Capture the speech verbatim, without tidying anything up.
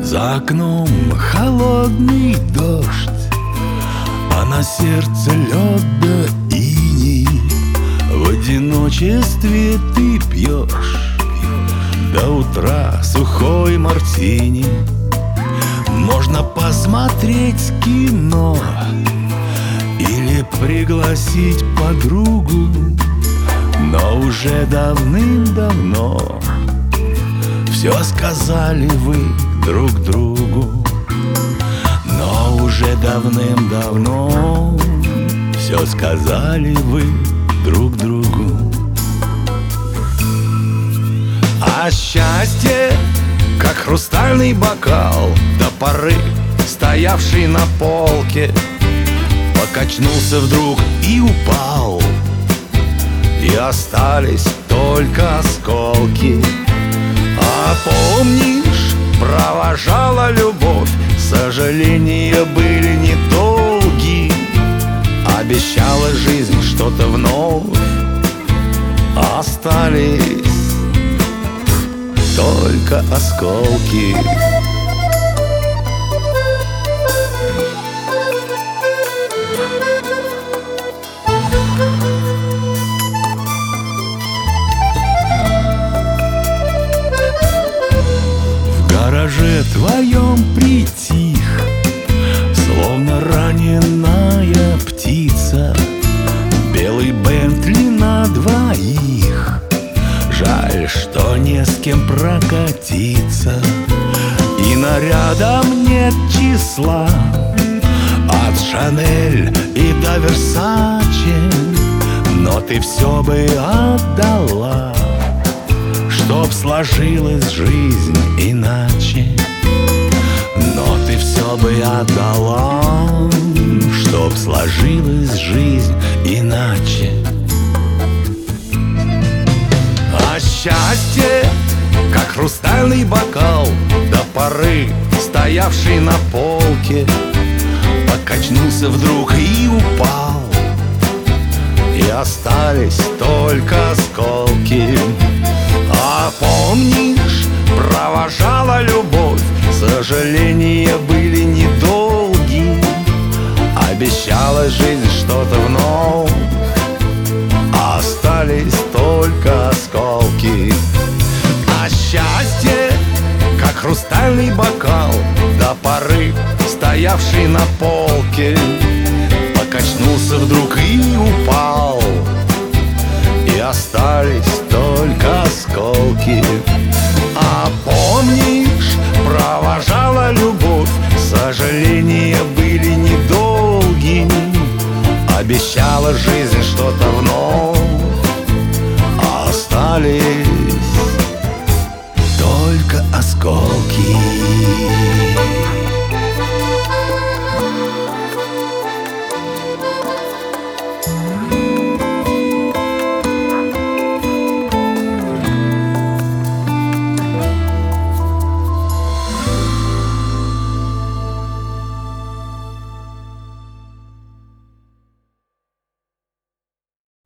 За окном холодный дождь, а на сердце лед да иней. В одиночестве ты пьешь до утра сухой мартини. Можно посмотреть кино или пригласить подругу, но уже давным-давно все сказали вы друг другу. Но уже давным-давно все сказали вы друг другу. А счастье, как хрустальный бокал, до поры стоявший на полке, покачнулся вдруг и упал, и остались только осколки. А помнишь, провожала любовь, сожаления были недолги. Обещала жизнь что-то вновь, остались только осколки. В гараже твоем притих, словно раненая птица, белый Бентли на двоих. Жаль, что не с кем прокатиться, и нарядам нет числа. От Шанель и до Версаче, но ты все бы отдала, чтоб сложилась жизнь иначе. Но ты все бы отдала, чтоб сложилась жизнь иначе. А счастье, как хрустальный бокал, до поры стоявший на полке, покачнулся вдруг и упал, и остались только осколки. А помнишь, провожала любовь, сожаления были недолги. Обещала жизнь что-то вновь, остались только осколки. А счастье, как хрустальный бокал, до поры стоявший на полке, покачнулся вдруг и упал, и остались только осколки. А помнишь, провожала любовь, сожаления были недолги. Обещала жизнь